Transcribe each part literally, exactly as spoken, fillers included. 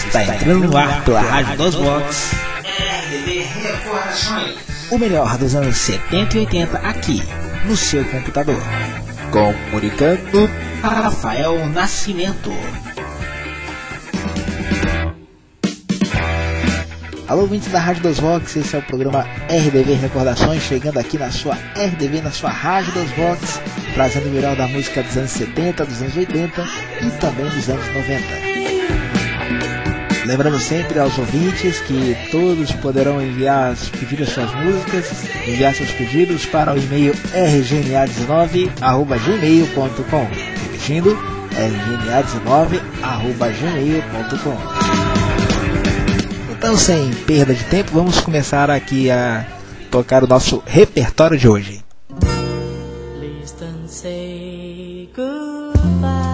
Está entrando no ar pela Rádio dos Vox. R D V Recordações. O melhor dos anos setenta e oitenta aqui, no seu computador. Comunicando Rafael Nascimento. Alô, ouvintes da Rádio dos Vox, esse é o programa R D V Recordações, chegando aqui na sua R D V, na sua Rádio dos Vox, trazendo o melhor da música dos anos setenta, dos anos oitenta e também dos anos noventa. Lembrando sempre aos ouvintes que todos poderão enviar, pedir as suas músicas, enviar seus pedidos para o e-mail r g n a dezenove arroba gmail ponto com. Repetindo, r g n a dezenove arroba gmail ponto com. Então, sem perda de tempo, vamos começar aqui a tocar o nosso repertório de hoje. Please don't say goodbye.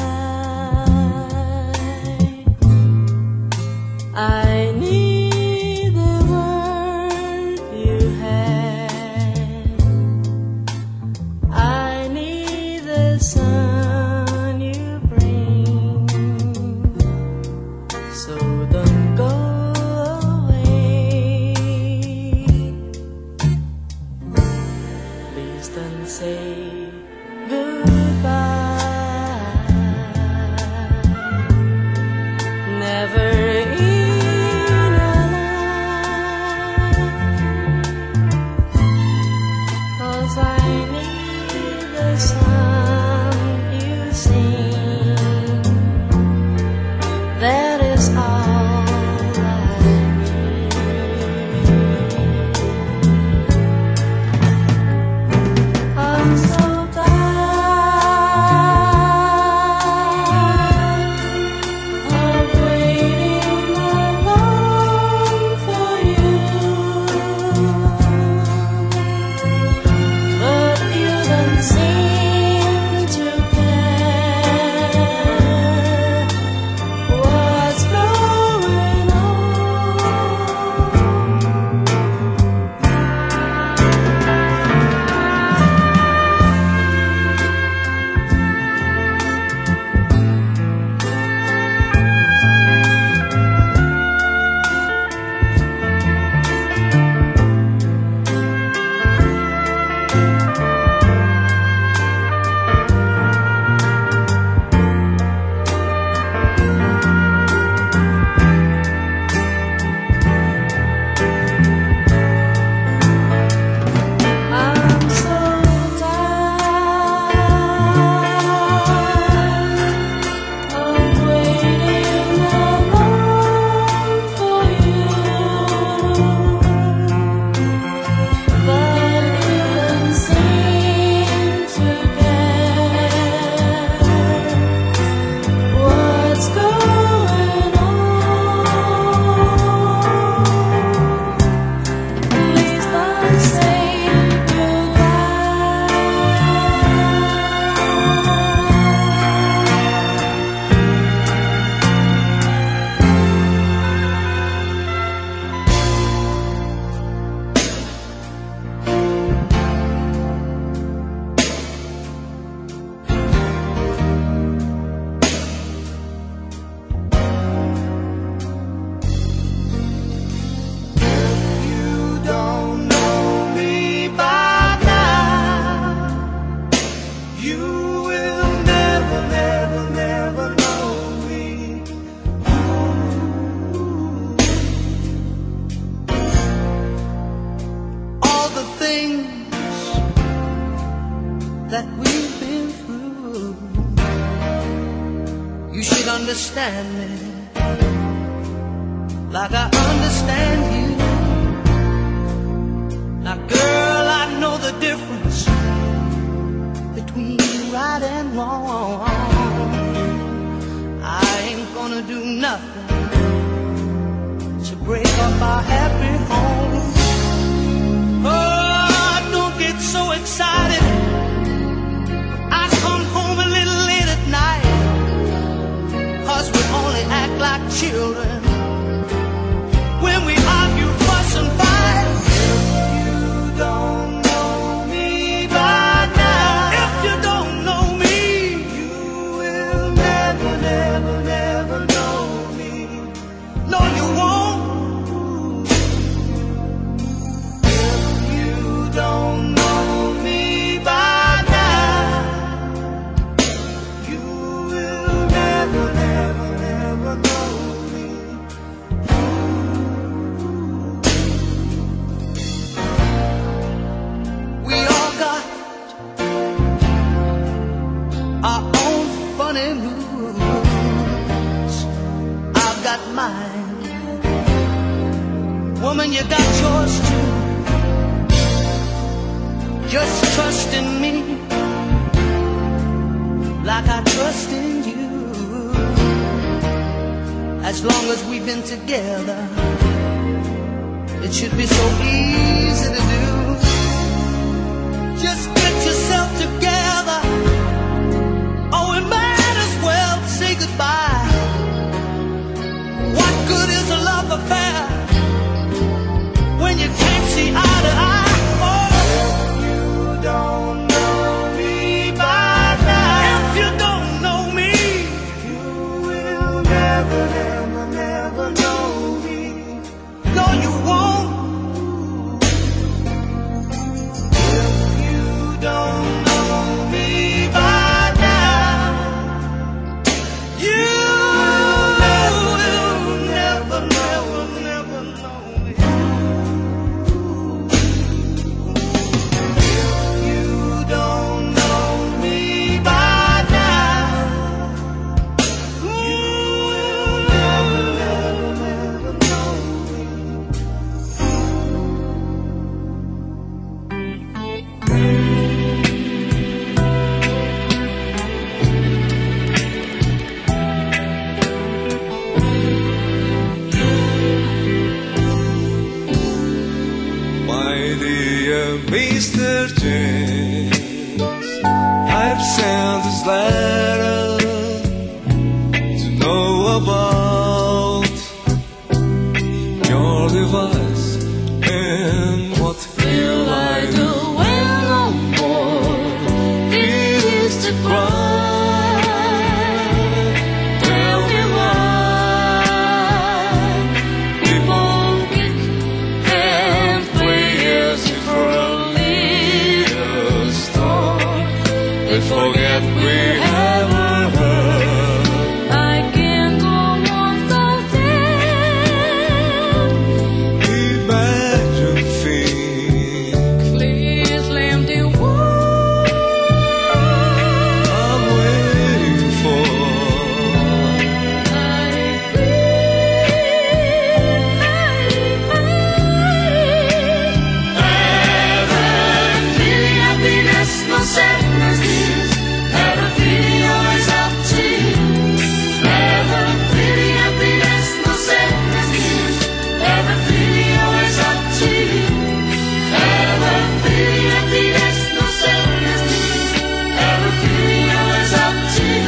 I need the word you had. I need the sun you bring. So don't go away. Please don't say goodbye. Never. Understand me like I understand you. Now, girl, I know the difference between right and wrong. I ain't gonna do nothing to break up our happy home. Oh, don't get so excited. I come home a little late at night. Cause we only act like children when we argue, fuss and fight. If you don't know me by now, if you don't know me, you will never, never, never know me. got mine. Woman, you got yours too. Just trust in me like I trust in you. As long as we've been together, it should be so easy to do. Just get yourself together, or we might as well say goodbye. What good is a love affair when you can't see eye to eye? Oh, if you don't know me by now, if you don't know me, you will never, never, never know me. No, you won't. If you don't know me by now, you will never, never, never know me. If you don't know me by now, you will never, never, never know me. My dear Mister James, I've sent this letter to know about your device and what will I do when no more it is to cry. Tell me why people kick and play as if for a little storm. They forget we ever heard. I can't go on so sad. Imagine think. Please let me walk. I'm waiting for. Happiness, no sadness, never feeling always up to you. Never feeling happiness, no sadness, never feeling always up to you. Never feeling happiness, no sadness, never feeling always up to you.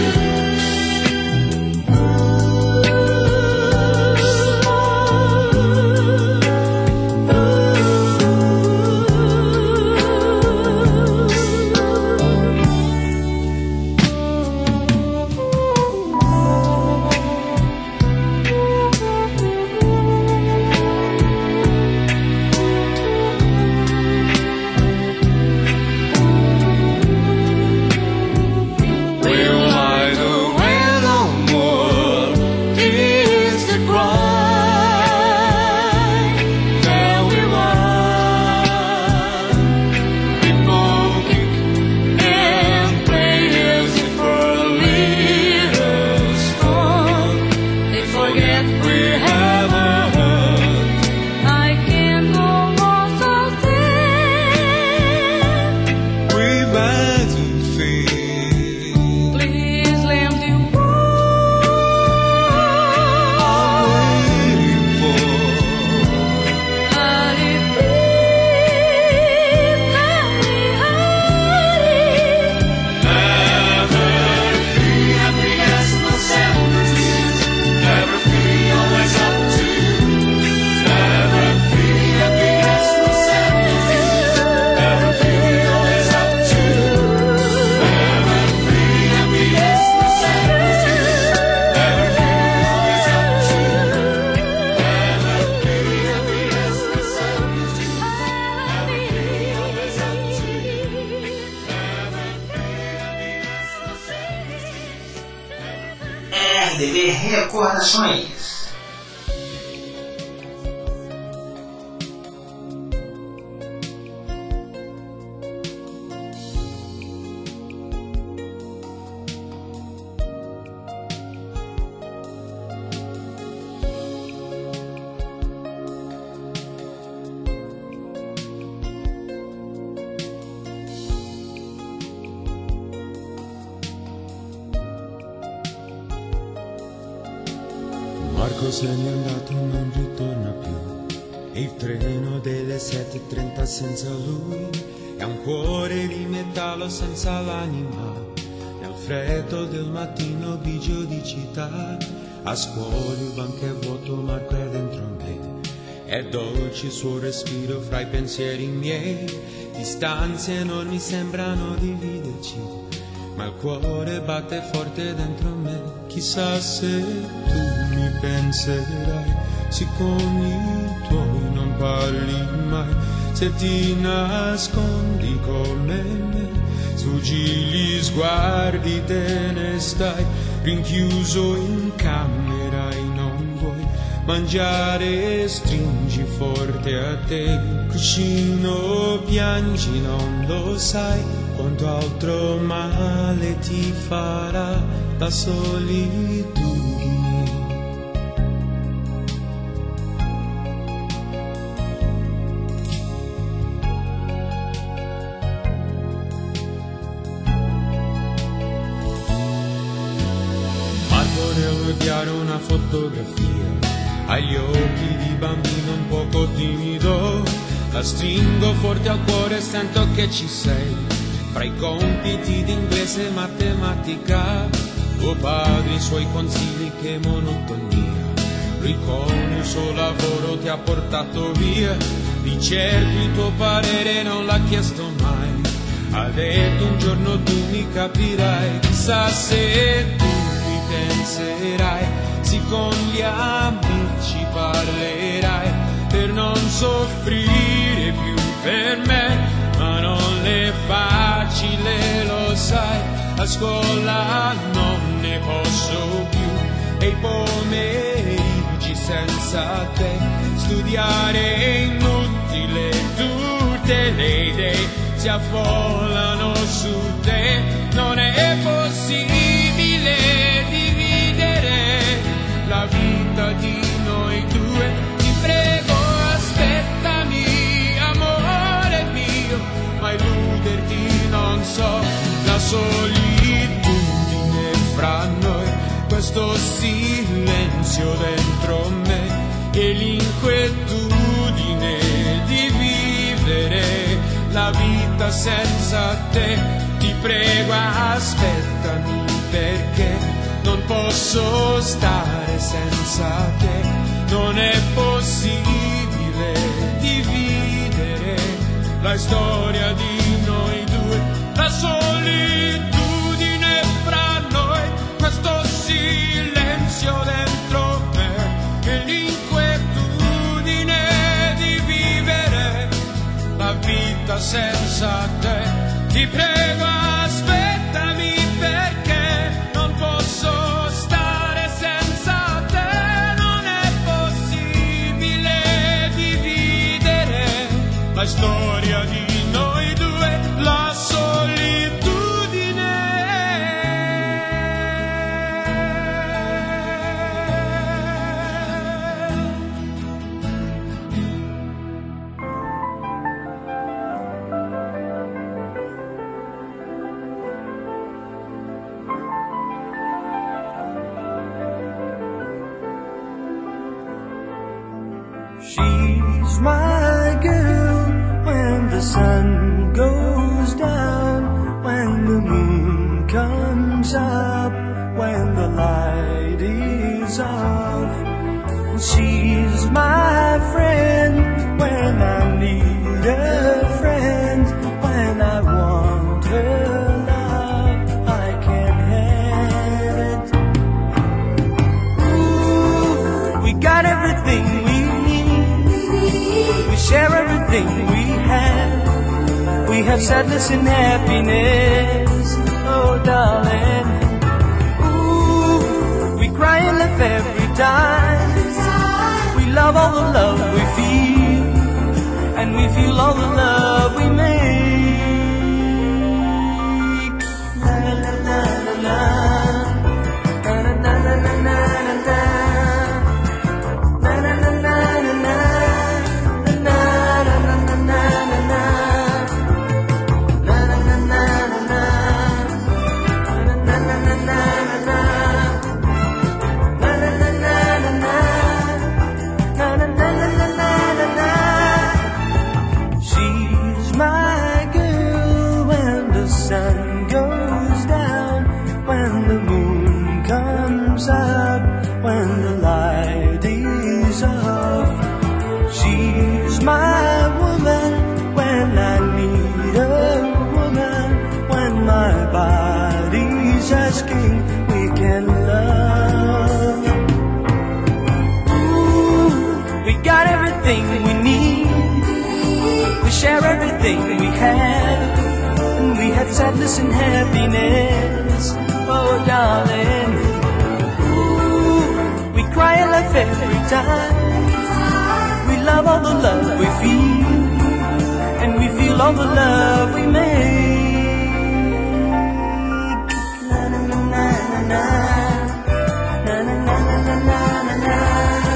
Will I do when no more kids to cry? Tell me why people kick and play as if for a little storm. They forget we ever heard. I can't go on so sad. We imagine things. Please let me walk. I'm waiting for. Honey, please let me hide. Never feel happiness, no sadness, never feel always up to you. Never feel happiness, no sadness, never feel always up to you. Never feel happiness, no sadness, never feel always up to you. Never feel happiness, no sadness, never feel always up to you. Never feel happiness, no sadness. R D B Recordações. Marco se n'è andato, non ritorna più. E il treno delle sette e trenta senza lui è un cuore di metallo senza l'anima. Nel freddo del mattino grigio di città, a scuola il banco è vuoto, Marco è dentro me. È dolce il suo respiro fra i pensieri miei. Distanze non mi sembrano dividerci, ma il cuore batte forte dentro me. Chissà se tu mi penserai, se con i tuoi non parli mai, se ti nascondi come me, sfuggi gli sguardi, te ne stai rinchiuso in camera e non vuoi mangiare, stringi forte a te, cuscino piangi, non lo sai quanto altro male ti farà la solitudine. Marco nell'odiare una fotografia, agli occhi di bambino un poco timido, la stringo forte al cuore e sento che ci sei. Fra i compiti di inglese e matematica, tuo padre, i suoi consigli, che monotonia. Lui con il suo lavoro ti ha portato via, di certo il tuo parere non l'ha chiesto mai. Ha detto un giorno tu mi capirai, chissà se tu mi penserai, se con gli amici parlerai, per non soffrire più per me. Ma non è facile, lo sai, a scuola non ne posso più, e i pomeriggi senza te, studiare è inutile, tutte le idee si affollano su te. Non è possibile dividere la vita di noi due, ti prego aspettami, amore mio, ma illuderti non so. La solitudine fra noi, questo silenzio dentro me, e l'inquietudine di vivere la vita senza te. Ti prego aspettami, perché non posso stare senza te. Non è possibile dividere la storia di noi due, la solitudine fra noi, questo silenzio dentro me, e l'inquietudine di vivere la vita senza te. Ti prego aspettami, perché non posso stare senza te. Non è possibile dividere la storia di noi due, la solitudine. She's my girl when the sun goes down, when the moon comes up, when the light is off. She's my friend when I need a friend, when I want her love, I can't have it. Ooh, we got everything we We share everything we have. We have sadness and happiness, oh darling. Ooh, we cry and laugh every time. We love all the love we feel, and we feel all the love we make. Na na na na na na na na na na na na. Na na na sadness and happiness. Oh, darling, ooh, we cry and laugh every time. We love all the love we feel, and we feel all the love we make. Na na na na na na na na na na na na.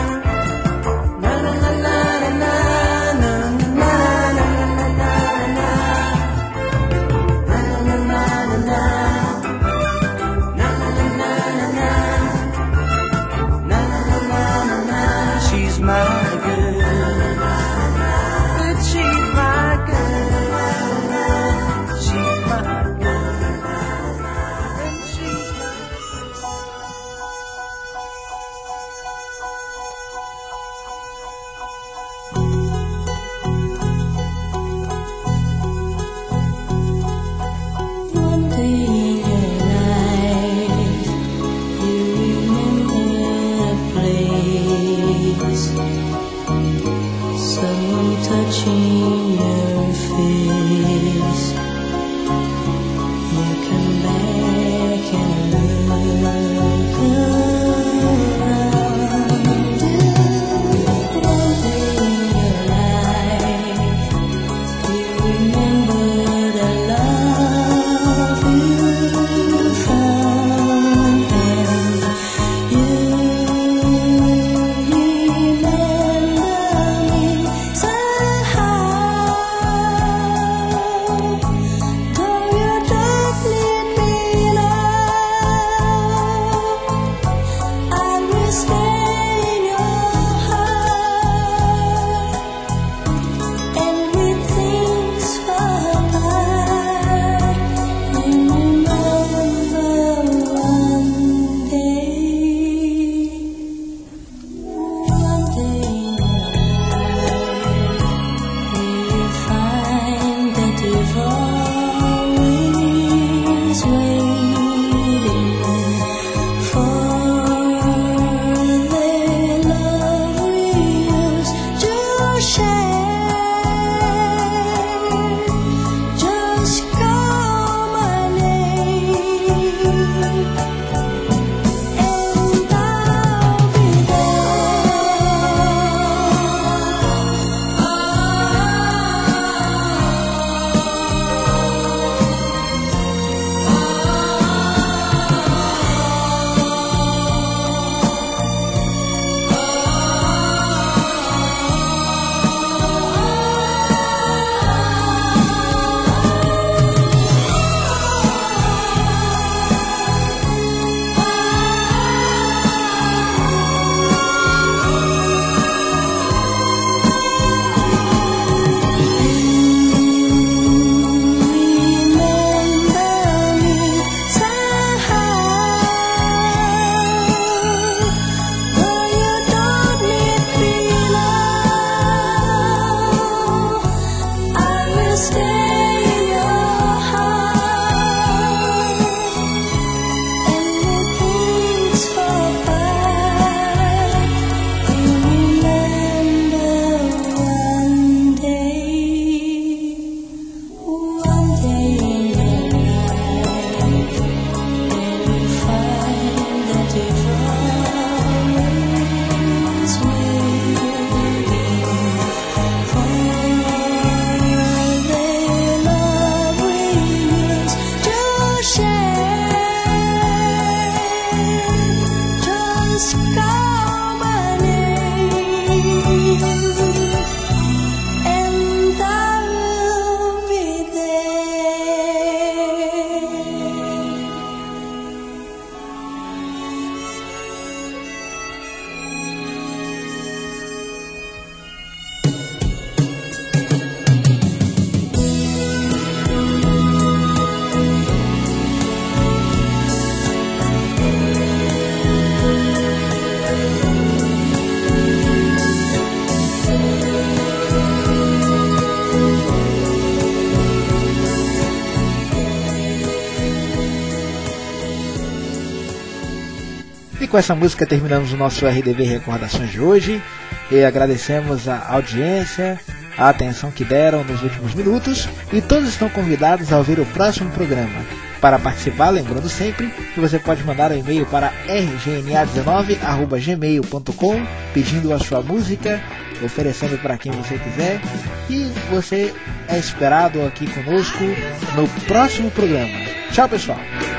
com essa música terminamos o nosso R D V Recordações de hoje e agradecemos a audiência a atenção que deram nos últimos minutos e todos estão convidados a ouvir o próximo programa. Para participar, lembrando sempre que você pode mandar um e-mail para r g n a dezenove arroba gmail ponto com pedindo a sua música, oferecendo para quem você quiser, e você é esperado aqui conosco no próximo programa. Tchau, pessoal!